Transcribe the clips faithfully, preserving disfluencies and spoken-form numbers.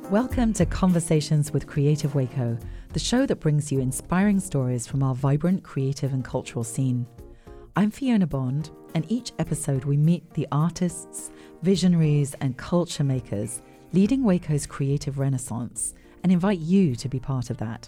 Welcome to Conversations with Creative Waco, the show that brings you inspiring stories from our vibrant creative and cultural scene. I'm Fiona Bond, and each episode we meet the artists, visionaries, and culture makers leading Waco's creative renaissance and invite you to be part of that.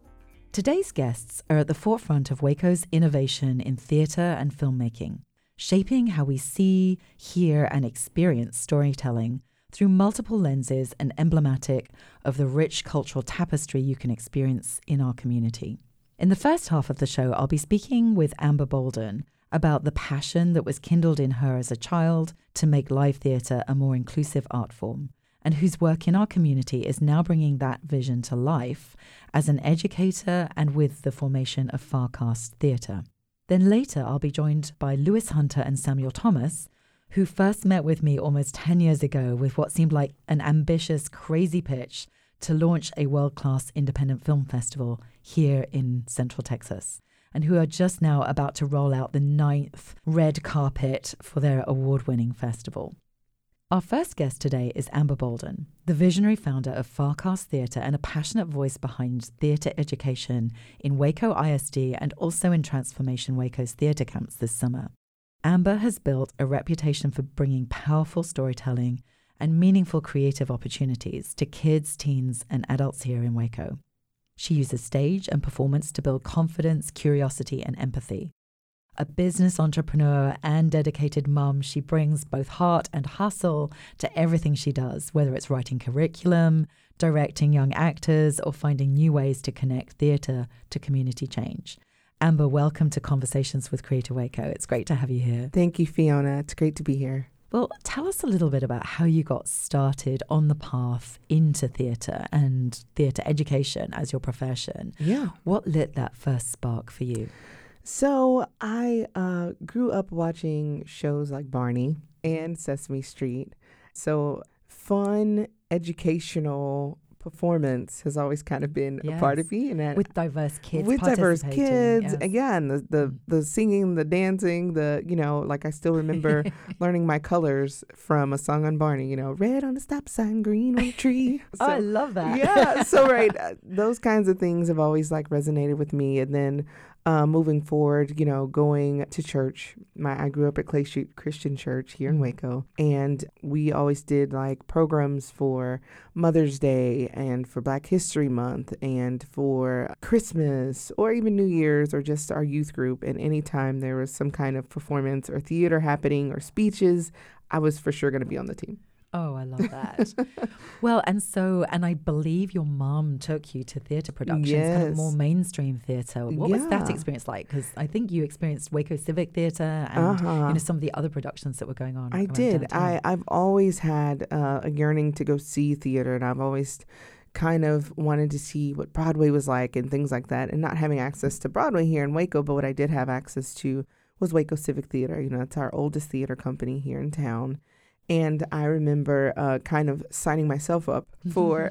Today's guests are at the forefront of Waco's innovation in theatre and filmmaking, shaping how we see, hear, and experience storytelling through multiple lenses and emblematic of the rich cultural tapestry you can experience in our community. In the first half of the show, I'll be speaking with Amber Bolden about the passion that was kindled in her as a child to make live theatre a more inclusive art form, and whose work in our community is now bringing that vision to life as an educator and with the formation of Farcast Theatre. Then later, I'll be joined by Lewis Hunter and Samuel Thomas, who first met with me almost ten years ago with what seemed like an ambitious, crazy pitch to launch a world-class independent film festival here in Central Texas, and who are just now about to roll out the ninth red carpet for their award-winning festival. Our first guest today is Amber Bolden, the visionary founder of Farcast Theatre and a passionate voice behind theatre education in Waco I S D and also in Transformation Waco's theatre camps this summer. Amber has built a reputation for bringing powerful storytelling and meaningful creative opportunities to kids, teens, and adults here in Waco. She uses stage and performance to build confidence, curiosity, and empathy. A business entrepreneur and dedicated mum, she brings both heart and hustle to everything she does, whether it's writing curriculum, directing young actors, or finding new ways to connect theatre to community change. Amber, welcome to Conversations with Creative Waco. It's great to have you here. Thank you, Fiona. It's great to be here. Well, tell us a little bit about how you got started on the path into theatre and theatre education as your profession. Yeah. What lit that first spark for you? So I uh, grew up watching shows like Barney and Sesame Street. So fun, educational performance has always kind of been yes. a part of me, and that, with diverse kids, with diverse kids, yes. again, the, the mm. the singing, the dancing, the you know, like I still remember learning my colors from a song on Barney. You know, red on the stop sign, green on the tree. So, oh, I love that. Yeah, so right, uh, those kinds of things have always like resonated with me, and then. Uh, moving forward, you know, going to church. My I grew up at Clay Street Christian Church here in Waco, and we always did like programs for Mother's Day and for Black History Month and for Christmas or even New Year's or just our youth group. And anytime there was some kind of performance or theater happening or speeches, I was for sure going to be on the team. Oh, I love that. Well, and so, and I believe your mom took you to theatre productions, yes. kind of more mainstream theatre. What yeah. was that experience like? Because I think you experienced Waco Civic Theatre and uh-huh. you know some of the other productions that were going on. I did. I, I've always had uh, a yearning to go see theatre, and I've always kind of wanted to see what Broadway was like and things like that, and not having access to Broadway here in Waco, but what I did have access to was Waco Civic Theatre. You know, it's our oldest theatre company here in town. And I remember uh, kind of signing myself up for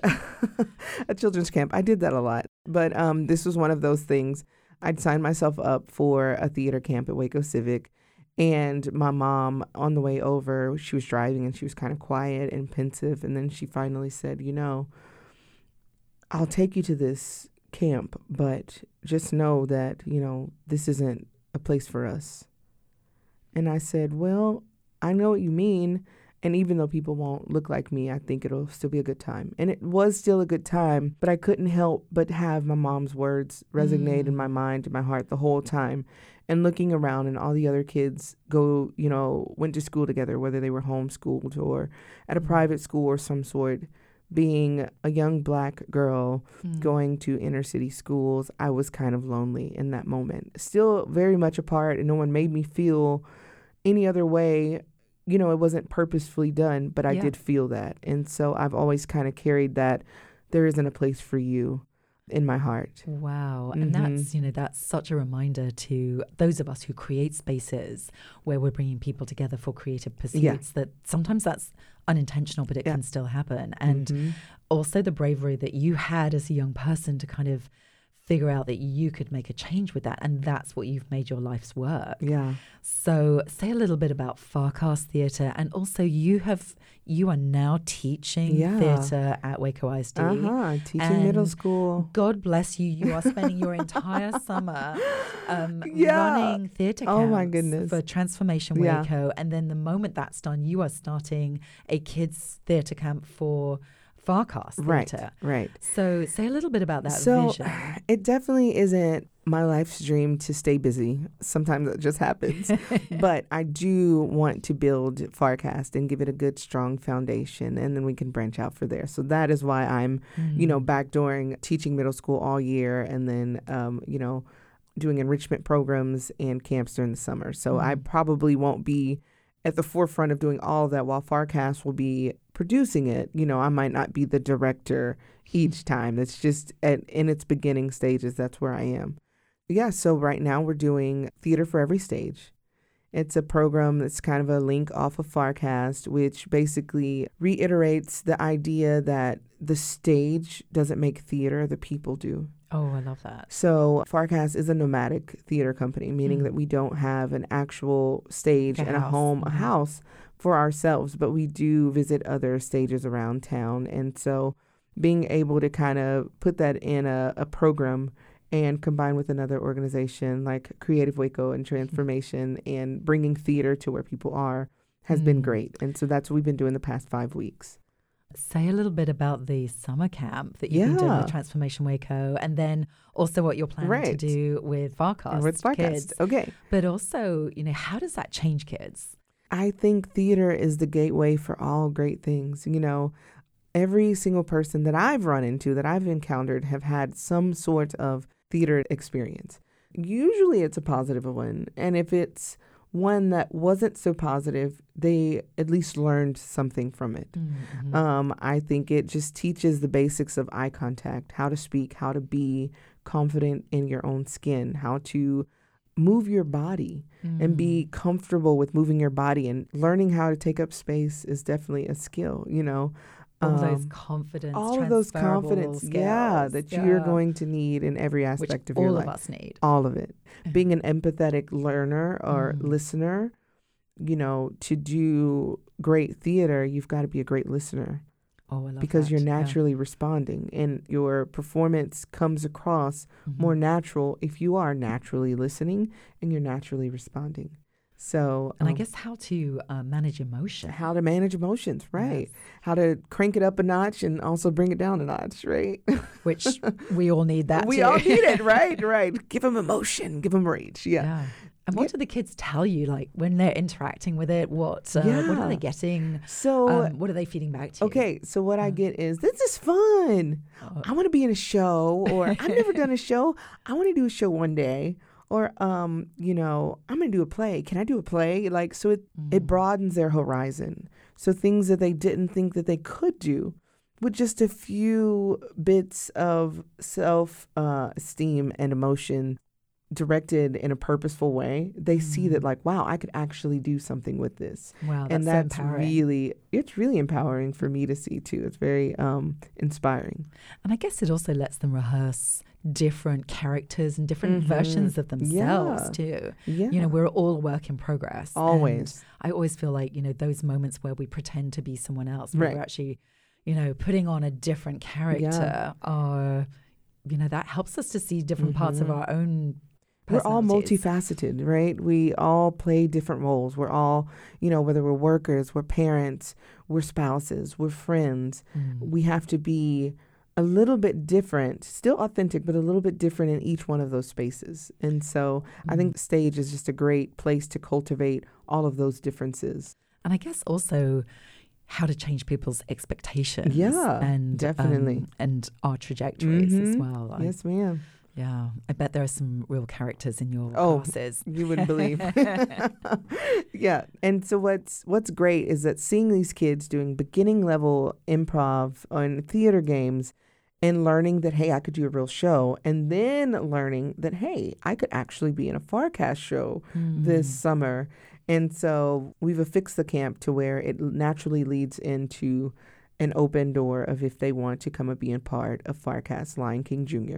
a children's camp. I did that a lot. But um, this was one of those things. I'd signed myself up for a theater camp at Waco Civic. And my mom, on the way over, she was driving and she was kind of quiet and pensive. And then she finally said, you know, I'll take you to this camp, but just know that, you know, this isn't a place for us. And I said, well, I know what you mean. And even though people won't look like me, I think it'll still be a good time. And it was still a good time, but I couldn't help but have my mom's words resonate mm. in my mind and my heart the whole time. And looking around and all the other kids go, you know, went to school together, whether they were homeschooled or at a private school or some sort. Being a young Black girl mm. going to inner city schools, I was kind of lonely in that moment. Still very much apart, and no one made me feel any other way. You know, it wasn't purposefully done, but I yeah. did feel that. And so I've always kind of carried that there isn't a place for you in my heart. Wow. Mm-hmm. And that's, you know, that's such a reminder to those of us who create spaces where we're bringing people together for creative pursuits yeah. that sometimes that's unintentional, but it yeah. can still happen. And mm-hmm. also the bravery that you had as a young person to kind of figure out that you could make a change with that. And that's what you've made your life's work. Yeah. So say a little bit about Farcast Theatre. And also you have, you are now teaching Yeah. theatre at Waco I S D. Uh-huh. Teaching And middle school. God bless you. You are spending your entire summer um, Yeah. running theatre camps Oh, my goodness. for Transformation Yeah. Waco. And then the moment that's done, you are starting a kids' theatre camp for Farcast Right. Theatre. Right. So say a little bit about that So vision. it definitely isn't my life's dream to stay busy. Sometimes it just happens. But I do want to build Farcast and give it a good, strong foundation, and then we can branch out for there. So that is why I'm, Mm. you know, backdooring teaching middle school all year, and then, um, you know, doing enrichment programs and camps during the summer. So Mm. I probably won't be at the forefront of doing all of that while Farcast will be producing it. You know, I might not be the director each time. It's just at, in its beginning stages, that's where I am. Yeah, so right now we're doing Theater for Every Stage. It's a program that's kind of a link off of Farcast, which basically reiterates the idea that the stage doesn't make theater, the people do. Oh, I love that. So Farcast is a nomadic theater company, meaning Mm. that we don't have an actual stage Like a and a house. home, a Mhm. house for ourselves, but we do visit other stages around town. And so being able to kind of put that in a, a program and combine with another organization like Creative Waco and Transformation and bringing theater to where people are has been Mm. great. And so that's what we've been doing the past five weeks. Say a little bit about the summer camp that you've been doing Yeah. with Transformation Waco, and then also what you're planning to Right. do with Farcast With Farcast. kids. Okay. But also, you know, how does that change kids? I think theater is the gateway for all great things. You know, every single person that I've run into, that I've encountered, have had some sort of theater experience. Usually it's a positive one. And if it's one that wasn't so positive, they at least learned something from it. Mm-hmm. Um, I think it just teaches the basics of eye contact, how to speak, how to be confident in your own skin, how to move your body and be comfortable with moving your body, and learning how to take up space is definitely a skill, you know. all those Um, confidence, all of those transferable confidence, skills, yeah, that you're yeah, going to need in every which aspect of all your of life. us need. All of it. Being an empathetic learner or Mm. listener, you know, to do great theater, you've got to be a great listener. Oh, I love Because that. you're Yeah. naturally responding, and your performance comes across Mhm. more natural if you are naturally listening and you're naturally responding. So, And I um, guess how to uh, manage emotion. how to manage emotions, right? Yes. How to crank it up a notch and also bring it down a notch, right? Which we all need that we too. all need it, right? Right. Give them emotion, give them rage. Yeah. Yeah. And what Yeah. do the kids tell you, like when they're interacting with it? What uh, what Yeah. are they getting? So, Um, what are they feeding back to you? okay. So what I Yeah. get is, this is fun. Uh, I want to be in a show, or I've never done a show. I want to do a show one day. Or, um, you know, I'm going to do a play. Can I do a play? Like, so it, it Mm. broadens their horizon. So things that they didn't think that they could do with just a few bits of self uh, esteem and emotion directed in a purposeful way, they see that, Mm. like, wow, I could actually do something with this. Wow, that's and so that's empowering. really, it's really empowering for me to see too. It's very um, inspiring. And I guess it also lets them rehearse different characters and different Mhm. versions of themselves Yeah. too. Yeah. You know, we're all a work in progress. and Always. I always feel like, you know, those moments where we pretend to be someone else, where Right. we're actually, you know, putting on a different character, are, you know, that helps us to see different parts of Mhm. our own We're all personalities. multifaceted, right? We all play different roles. We're all, you know, whether we're workers, we're parents, we're spouses, we're friends. Mm. We have to be a little bit different, still authentic, but a little bit different in each one of those spaces. And so I think stage is just a great place to cultivate all of those differences. And I guess also how to change people's expectations. Yeah, and definitely. um, and our trajectories as Mhm. well. I- Yes, ma'am. yeah, I bet there are some real characters in your Oh, classes. You wouldn't believe. Yeah. And so what's what's great is that seeing these kids doing beginning level improv on theater games and learning that, hey, I could do a real show, and then learning that, hey, I could actually be in a Farcast show this Mm. summer. And so we've affixed the camp to where it naturally leads into an open door of if they want to come and be a part of Farcast Lion King Junior,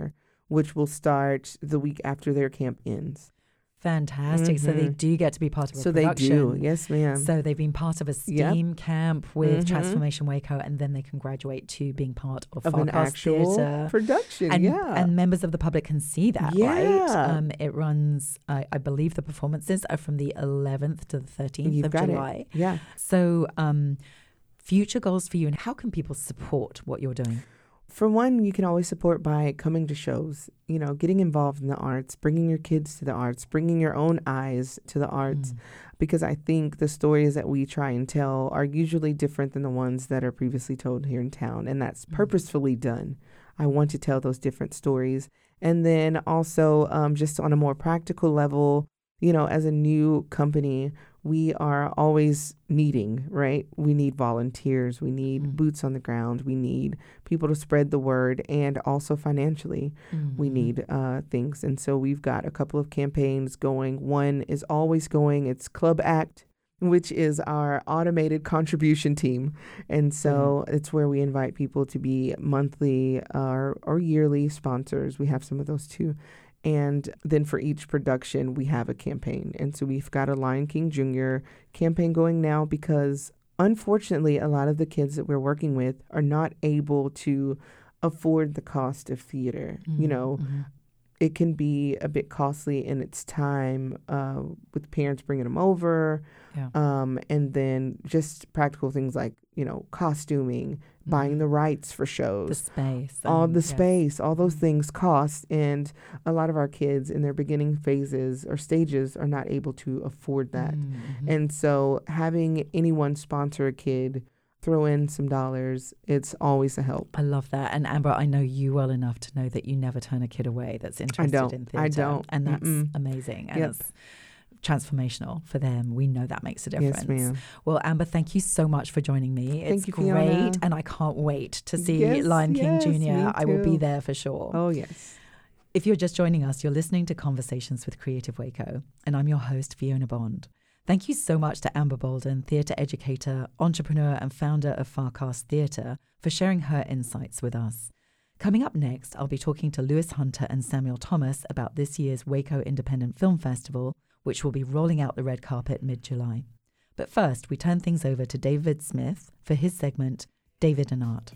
which will start the week after their camp ends. Fantastic. Mm-hmm. So they do get to be part of a so production. So they do. Yes, ma'am. So they've been part of a STEAM yep. camp with mm-hmm. Transformation Waco, and then they can graduate to being part of, of an actual theater. production. And, yeah. and members of the public can see that, yeah. right? Um, it runs, uh, I believe the performances are from the eleventh to the thirteenth You've of got July. It. Yeah. So um, future goals for you, and how can people support what you're doing? For one, you can always support by coming to shows, you know, getting involved in the arts, bringing your kids to the arts, bringing your own eyes to the arts, mm. because I think the stories that we try and tell are usually different than the ones that are previously told here in town, and that's mm. purposefully done. I want to tell those different stories. And then also um, just on a more practical level, you know, as a new company, we are always needing, right? We need volunteers. We need mm. boots on the ground. We need people to spread the word, and also financially, mm-hmm. we need uh, things. And so we've got a couple of campaigns going. One is always going. It's Club Act, which is our automated contribution team. And so mm. it's where we invite people to be monthly uh, or yearly sponsors. We have some of those too. And then for each production, we have a campaign. And so we've got a Lion King Junior campaign going now because, unfortunately, a lot of the kids that we're working with are not able to afford the cost of theater. Mm-hmm. You know, mm-hmm. it can be a bit costly in its time uh, with parents bringing them over. Yeah. Um, and then just practical things like, you know, costuming, mm-hmm. buying the rights for shows. The space. All the yes. space, all those things cost. And a lot of our kids in their beginning phases or stages are not able to afford that. Mm-hmm. And so having anyone sponsor a kid, throw in some dollars, it's always a help. I love that. And Amber, I know you well enough to know that you never turn a kid away that's interested I don't. in theatre. I don't. And that's Mm-mm. amazing. And yep. it's transformational for them. We know that makes a difference. Yes, ma'am. Well, Amber, thank you so much for joining me. Thank it's you, great. Fiona. And I can't wait to see yes, Lion King yes, Junior I will be too. there for sure. Oh, yes. If you're just joining us, you're listening to Conversations with Creative Waco, and I'm your host, Fiona Bond. Thank you so much to Amber Bolden, theatre educator, entrepreneur, and founder of Farcast Theatre, for sharing her insights with us. Coming up next, I'll be talking to Lewis Hunter and Samuel Thomas about this year's Waco Independent Film Festival, which will be rolling out the red carpet mid-July. But first, we turn things over to David Smith for his segment, David and Art.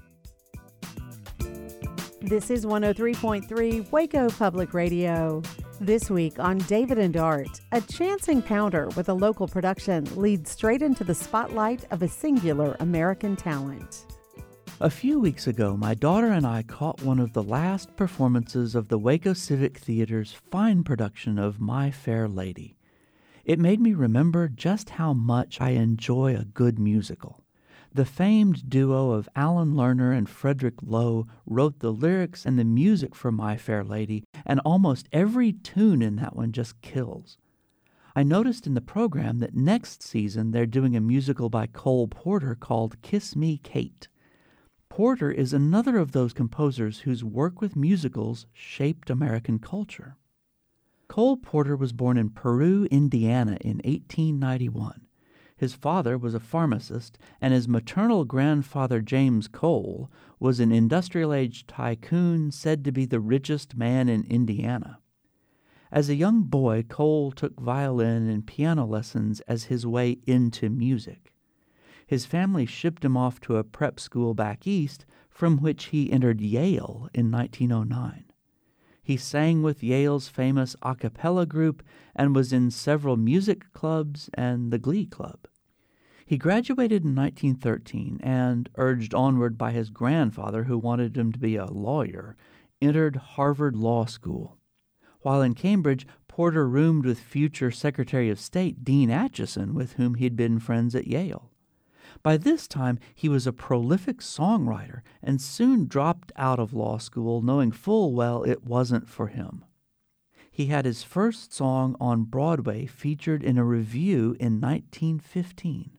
This is one oh three point three Waco Public Radio. This week on David and Art, a chance encounter with a local production leads straight into the spotlight of a singular American talent. A few weeks ago, my daughter and I caught one of the last performances of the Waco Civic Theater's fine production of My Fair Lady. It made me remember just how much I enjoy a good musical. The famed duo of Alan Lerner and Frederick Lowe wrote the lyrics and the music for My Fair Lady, and almost every tune in that one just kills. I noticed in the program that next season they're doing a musical by Cole Porter called Kiss Me, Kate. Porter is another of those composers whose work with musicals shaped American culture. Cole Porter was born in Peru, Indiana in eighteen ninety-one. His father was a pharmacist, and his maternal grandfather, James Cole, was an industrial-age tycoon said to be the richest man in Indiana. As a young boy, Cole took violin and piano lessons as his way into music. His family shipped him off to a prep school back east, from which he entered Yale in nineteen oh nine. He sang with Yale's famous a cappella group and was in several music clubs and the Glee Club. He graduated in nineteen thirteen and, urged onward by his grandfather who wanted him to be a lawyer, entered Harvard Law School. While in Cambridge, Porter roomed with future Secretary of State Dean Acheson, with whom he'd been friends at Yale. By this time, he was a prolific songwriter and soon dropped out of law school, knowing full well it wasn't for him. He had his first song on Broadway featured in a revue in nineteen fifteen.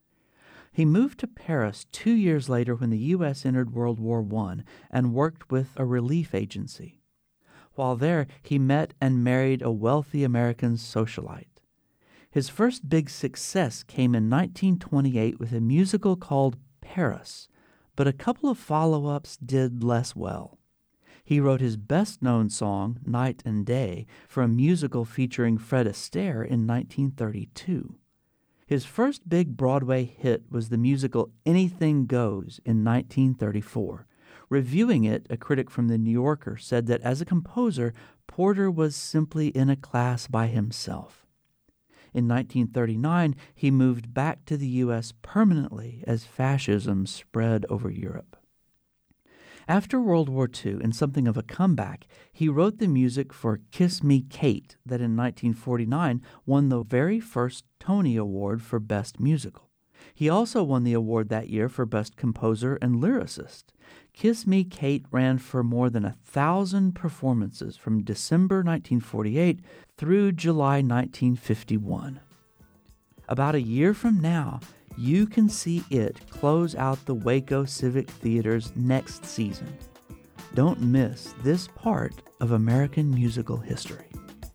He moved to Paris two years later when the U S entered World War One and worked with a relief agency. While there, he met and married a wealthy American socialite. His first big success came in nineteen twenty-eight with a musical called Paris, but a couple of follow-ups did less well. He wrote his best-known song, Night and Day, for a musical featuring Fred Astaire in nineteen thirty-two. His first big Broadway hit was the musical Anything Goes in nineteen thirty-four. Reviewing it, a critic from The New Yorker said that as a composer, Porter was simply in a class by himself. In nineteen thirty-nine, he moved back to the U S permanently as fascism spread over Europe. After World War Two, in something of a comeback, he wrote the music for Kiss Me, Kate, that in nineteen forty-nine won the very first Tony Award for Best Musical. He also won the award that year for Best Composer and Lyricist. Kiss Me, Kate ran for more than a thousand performances from December nineteen forty-eight through July nineteen fifty-one. About a year from now, you can see it close out the Waco Civic Theater's next season. Don't miss this part of American musical history.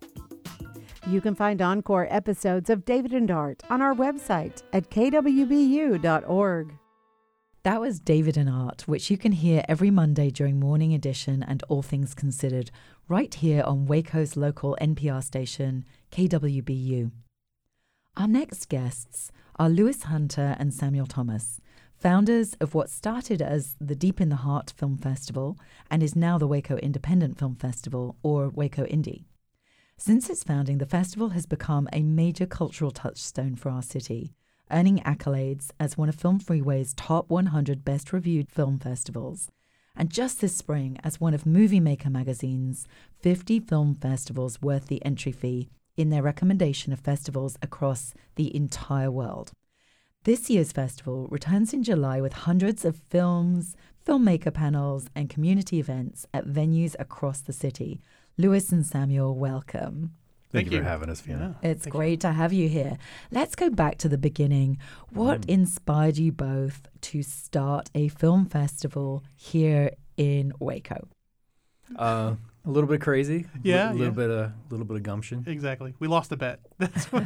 You can find encore episodes of David and Art on our website at k w b u dot org. That was David and Art, which you can hear every Monday during Morning Edition and All Things Considered, right here on Waco's local N P R station, K W B U. Our next guests are Lewis Hunter and Samuel Thomas, founders of what started as the Deep in the Heart Film Festival and is now the Waco Independent Film Festival, or Waco Indie. Since its founding, the festival has become a major cultural touchstone for our city, earning accolades as one of Film Freeway's top one hundred best-reviewed film festivals, and just this spring as one of Movie Maker magazine's fifty film festivals worth the entry fee in their recommendation of festivals across the entire world. This year's festival returns in July with hundreds of films, filmmaker panels, and community events at venues across the city. Lewis and Samuel, welcome. Thank, Thank you you for having us, Fiona. Yeah, it's Thank great you. to have you here. Let's go back to the beginning. What mm. inspired you both to start a film festival here in Waco? Uh, a little bit crazy. Yeah, a little yeah. bit of little bit of gumption. Exactly. We lost a bet. That's what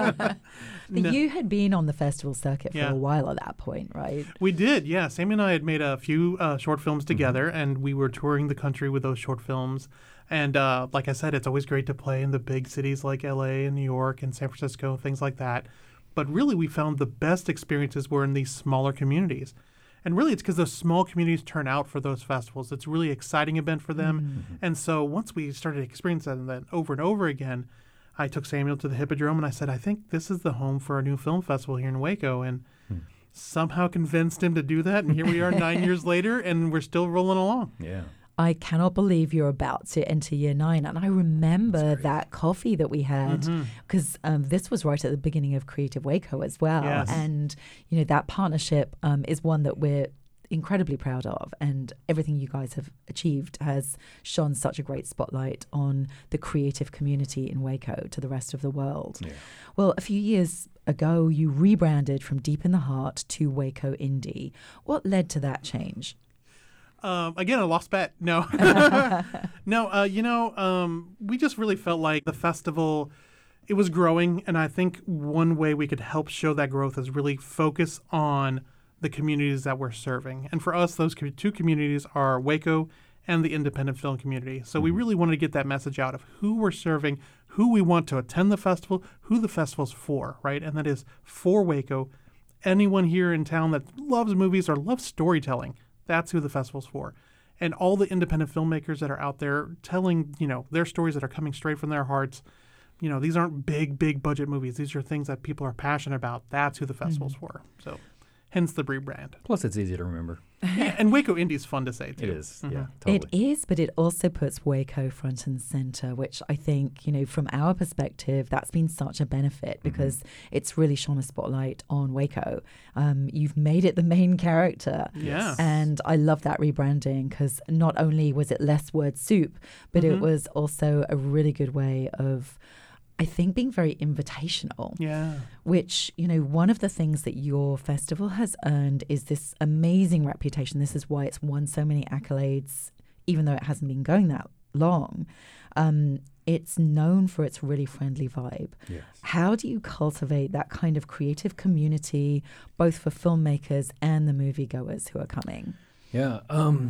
no. You had been on the festival circuit for yeah. a while at that point, right? We did, yeah. Sammy and I had made a few uh, short films together, mm-hmm. and we were touring the country with those short films. And uh, like I said, it's always great to play in the big cities like L A and New York and San Francisco, things like that. But really, we found the best experiences were in these smaller communities. And really, it's because those small communities turn out for those festivals. It's a really exciting event for them. Mm-hmm. And so once we started experiencing that over and over again, I took Samuel to the Hippodrome and I said, I think this is the home for a new film festival here in Waco. And hmm. somehow convinced him to do that. And here we are nine years later, and we're still rolling along. Yeah. I cannot believe you're about to enter year nine. And I remember that coffee that we had, because mm-hmm. um, this was right at the beginning of Creative Waco as well. Yes. And, you know, that partnership um, is one that we're incredibly proud of. And everything you guys have achieved has shone such a great spotlight on the creative community in Waco to the rest of the world. Yeah. Well, a few years ago, you rebranded from Deep in the Heart to Waco Indie. What led to that change? Um, again, a lost bet. No. no, uh, you know, um, we just really felt like the festival, it was growing. And I think one way we could help show that growth is really focus on the communities that we're serving. And for us, those two communities are Waco and the independent film community. So mm-hmm. we really wanted to get that message out of who we're serving, who we want to attend the festival, who the festival's for, right? And that is for Waco. Anyone here in town that loves movies or loves storytelling, that's who the festival's for. And all the independent filmmakers that are out there telling, you know, their stories that are coming straight from their hearts. You know, these aren't big, big budget movies. These are things that people are passionate about. That's who the festival's mm-hmm. for. So hence the rebrand. Plus, it's easy to remember. Yeah, and Waco Indie is fun to say, too. It is, mm-hmm. yeah, totally. It is, but it also puts Waco front and center, which I think, you know, from our perspective, that's been such a benefit because mm-hmm. it's really shone a spotlight on Waco. Um, you've made it the main character. Yeah. And I love that rebranding because not only was it less word soup, but mm-hmm. it was also a really good way of, I think, being very invitational. Yeah. Which, you know, one of the things that your festival has earned is this amazing reputation. This is why it's won so many accolades, even though it hasn't been going that long. Um, it's known for its really friendly vibe. Yes. How do you cultivate that kind of creative community, both for filmmakers and the moviegoers who are coming? Yeah. Um,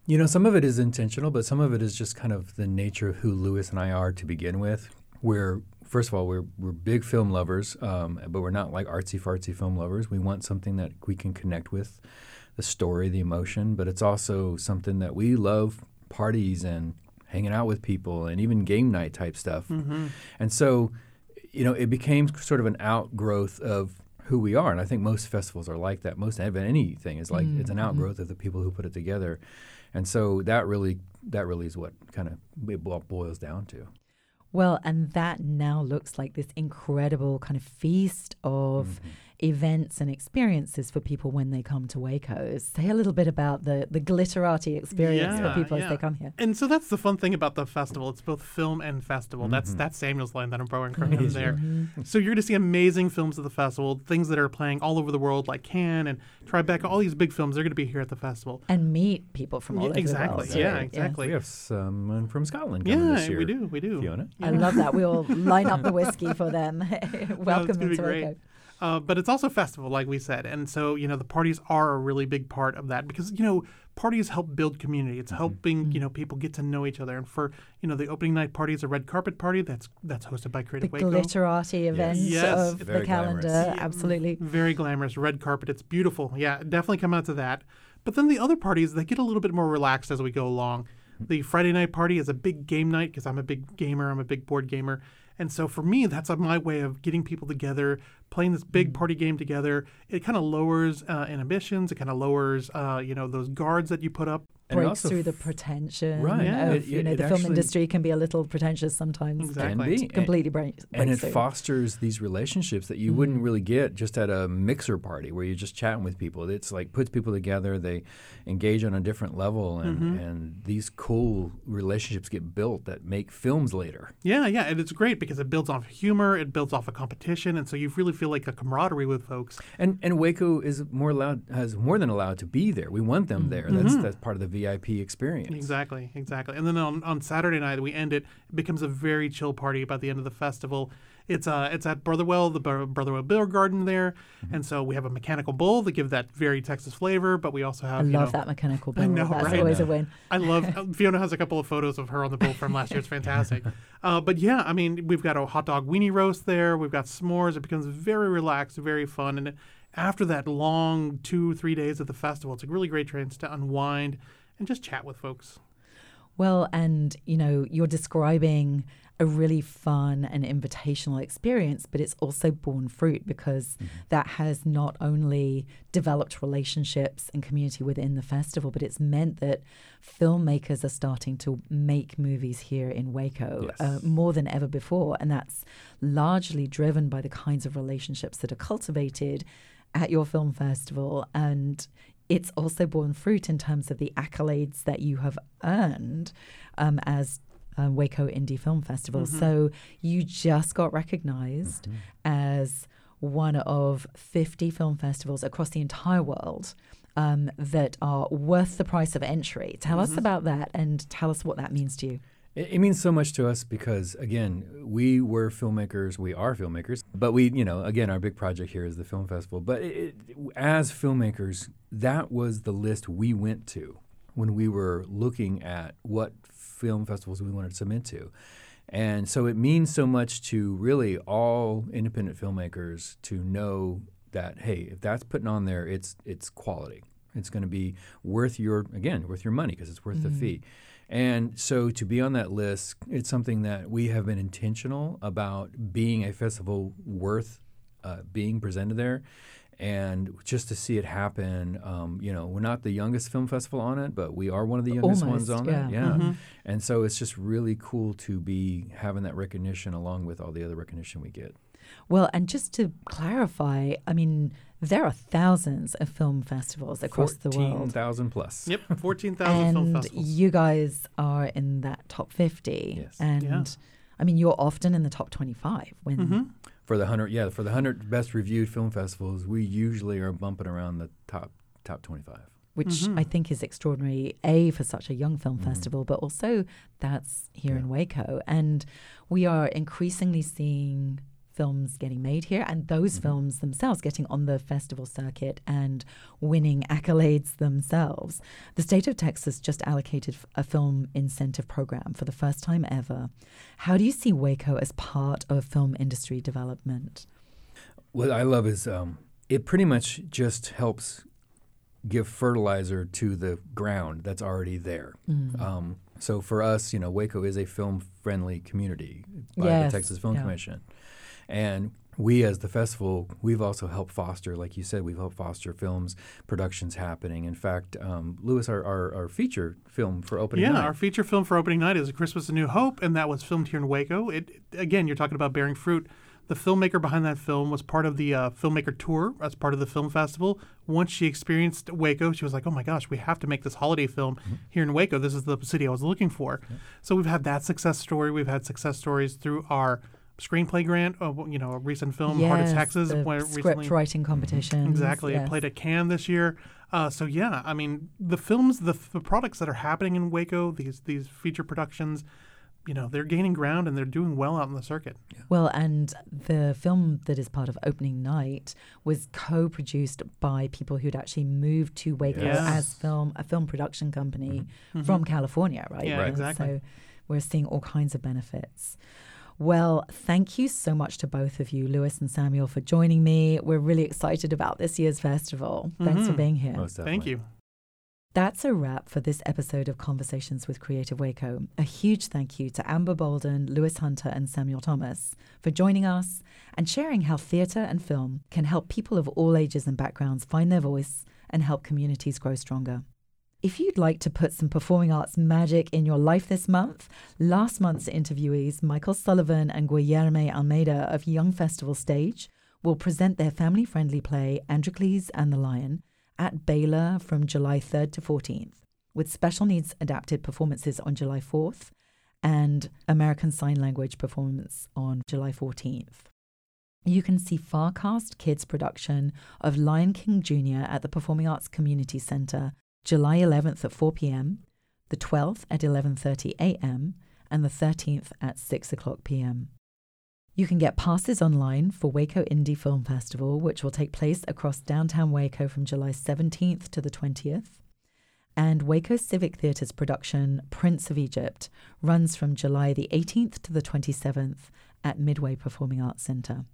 You know, some of it is intentional, but some of it is just kind of the nature of who Lewis and I are to begin with. We're, first of all, we're we're big film lovers, um, but we're not like artsy-fartsy film lovers. We want something that we can connect with, the story, the emotion, but it's also something that we love parties and hanging out with people and even game night type stuff. Mm-hmm. And so, you know, it became sort of an outgrowth of who we are. And I think most festivals are like that. Most of anything is like, Mm-hmm. it's an outgrowth of the people who put it together. And so that really, that really is what kind of it bo- boils down to. Well, and that now looks like this incredible kind of feast of Mm-hmm. events and experiences for people when they come to Waco. Say a little bit about the, the glitterati experience Yeah, for people yeah. as they come here. And so that's the fun thing about the festival. It's both film and festival. That's that's Samuel's line that I'm borrowing from him there. So you're going to see amazing films at the festival, things that are playing all over the world, like Cannes and Tribeca. All these big films, they're going to be here at the festival. And meet people from all Yeah, over exactly. the world. Yeah, So, exactly. We have someone from Scotland coming Yeah, this year. we do. We do. Fiona? I love that. We'll line up the whiskey for them. No, Welcome it's them gonna be to great. Waco. Uh, but it's also festival, like we said. And so, you know, the parties are a really big part of that because, you know, parties help build community. It's helping, you know, people get to know each other. And for, you know, the opening night party is a red carpet party that's that's hosted by The Creative Waco. glitterati event Yes. of the Very calendar. glamorous. Absolutely. Very glamorous, red carpet. It's beautiful. Yeah, definitely come out to that. But then the other parties, they get a little bit more relaxed as we go along. The Friday night party is a big game night because I'm a big gamer. I'm a big board gamer. And so for me, that's a, my way of getting people together, playing this big party game together. It kind of lowers uh, inhibitions. It kind of lowers, uh, you know, those guards that you put up. And it Breaks also through the f- pretension Right. Yeah. of, It- you it- know, it the film actually- industry can be a little pretentious sometimes. Exactly. Can be. Completely breaks, And breaks it through. fosters these relationships that you Mm-hmm. wouldn't really get just at a mixer party where you're just chatting with people. It's like puts people together. They engage on a different level, and, Mm-hmm. and these cool relationships get built that make films later. Yeah, yeah, and it's great because it builds off humor, it builds off a competition, and so you really feel like a camaraderie with folks. And and Waco is more allowed has more than allowed to be there. We want them there. That's that's part of the V I P experience. Exactly, exactly. And then on, on Saturday night, we end it. It becomes a very chill party by the end of the festival. It's uh, it's at Brotherwell, the Br- Brotherwell Beer Garden there, and so we have a mechanical bull that give that very Texas flavor. But we also I have, you love know, that mechanical I bull. know, That's right? always a win. I love uh, Fiona has a couple of photos of her on the bull from last year. It's fantastic. Uh, but yeah, I mean, we've got a hot dog weenie roast there. We've got s'mores. It becomes very relaxed, very fun, and it, after that long two three days of the festival, it's a really great chance to unwind and just chat with folks. Well, and you know, you're describing a really fun and invitational experience, but it's also borne fruit because that has not only developed relationships and community within the festival, but it's meant that filmmakers are starting to make movies here in Waco Yes. uh, more than ever before. And that's largely driven by the kinds of relationships that are cultivated at your film festival. And it's also borne fruit in terms of the accolades that you have earned um, as uh, Waco Indie Film Festival. So you just got recognized as one of fifty film festivals across the entire world um, that are worth the price of entry. Tell us about that and tell us what that means to you. It, it means so much to us because, again, we were filmmakers. We are filmmakers. But we, you know, again, our big project here is the film festival. But it, it, as filmmakers, that was the list we went to when we were looking at what film festivals we wanted to submit to. And so it means so much to really all independent filmmakers to know that, hey, if that's putting on there, it's it's quality. It's going to be worth your, again, worth your money because it's worth the fee. And so to be on that list, it's something that we have been intentional about being a festival worth uh, being presented there. And just to see it happen, um, you know, we're not the youngest film festival on it, but we are one of the youngest Almost, ones on yeah. it. Yeah. And so it's just really cool to be having that recognition along with all the other recognition we get. Well, and just to clarify, I mean, there are thousands of film festivals across the fourteen world. thousand plus. Yep, fourteen thousand film And festivals. you guys are in that top fifty. Yes. And Yeah. I mean, you're often in the top twenty-five when Mm-hmm. For the hundred, yeah, for the hundred best reviewed film festivals, we usually are bumping around the top top twenty-five. which I think is extraordinary, A, for such a young film festival, but also that's here in Waco. And we are increasingly seeing films getting made here and those mm-hmm. films themselves getting on the festival circuit and winning accolades themselves. The state of Texas just allocated a film incentive program for the first time ever. How do you see Waco as part of film industry development? What I love is um, it pretty much just helps give fertilizer to the ground that's already there. Mm. Um, so for us, you know, Waco is a film-friendly community by yes. the Texas Film yeah. Commission. And we as the festival, we've also helped foster, like you said, we've helped foster films, productions happening. In fact, um, Lewis, our, our, our feature film for opening yeah, night. Yeah, our feature film for opening night is A Christmas of New Hope, and that was filmed here in Waco. It, again, you're talking about bearing fruit. The filmmaker behind that film was part of the uh, filmmaker tour as part of the film festival. Once she experienced Waco, she was like, oh my gosh, we have to make this holiday film mm-hmm. here in Waco. This is the city I was looking for. Okay. So we've had that success story. We've had success stories through our screenplay grant, uh, you know, a recent film, yes, Heart of Texas. The where script recently, writing competition. Exactly. Yes. It played at Cannes this year. Uh, so yeah, I mean, the films, the, the products that are happening in Waco, these these feature productions, you know, they're gaining ground and they're doing well out in the circuit. Yeah. Well, and the film that is part of opening night was co-produced by people who'd actually moved to Waco yes. as film a film production company mm-hmm. from California, right? Yeah, right. exactly. So we're seeing all kinds of benefits. Well, thank you so much to both of you, Lewis and Samuel, for joining me. We're really excited about this year's festival. Mm-hmm. Thanks for being here. Most definitely. Thank you. That's a wrap for this episode of Conversations with Creative Waco. A huge thank you to Amber Bolden, Lewis Hunter, and Samuel Thomas for joining us and sharing how theatre and film can help people of all ages and backgrounds find their voice and help communities grow stronger. If you'd like to put some performing arts magic in your life this month, last month's interviewees, Michael Sullivan and Guillermo Almeida of Young Festival Stage, will present their family-friendly play Androcles and the Lion at Baylor from July third to fourteenth, with special needs adapted performances on July fourth and American Sign Language performance on July fourteenth. You can see Farcast Kids' production of Lion King Junior at the Performing Arts Community Center July eleventh at four p.m., the twelfth at eleven thirty a.m., and the thirteenth at six o'clock p.m. You can get passes online for Waco Indie Film Festival, which will take place across downtown Waco from July seventeenth to the twentieth. And Waco Civic Theatre's production, Prince of Egypt, runs from July the eighteenth to the twenty-seventh at Midway Performing Arts Center.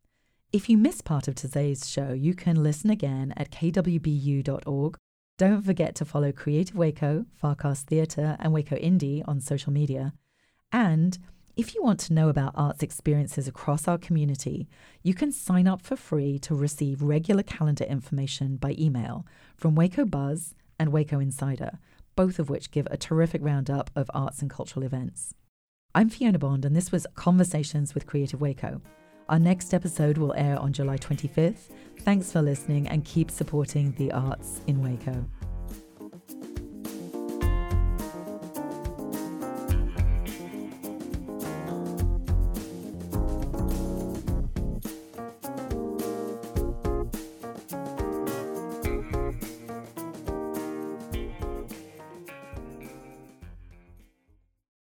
If you missed part of today's show, you can listen again at k w b u dot org. Don't forget to follow Creative Waco, Farcast Theatre, and Waco Indie on social media. And if you want to know about arts experiences across our community, you can sign up for free to receive regular calendar information by email from Waco Buzz and Waco Insider, both of which give a terrific roundup of arts and cultural events. I'm Fiona Bond, and this was Conversations with Creative Waco. Our next episode will air on July twenty-fifth. Thanks for listening and keep supporting the arts in Waco.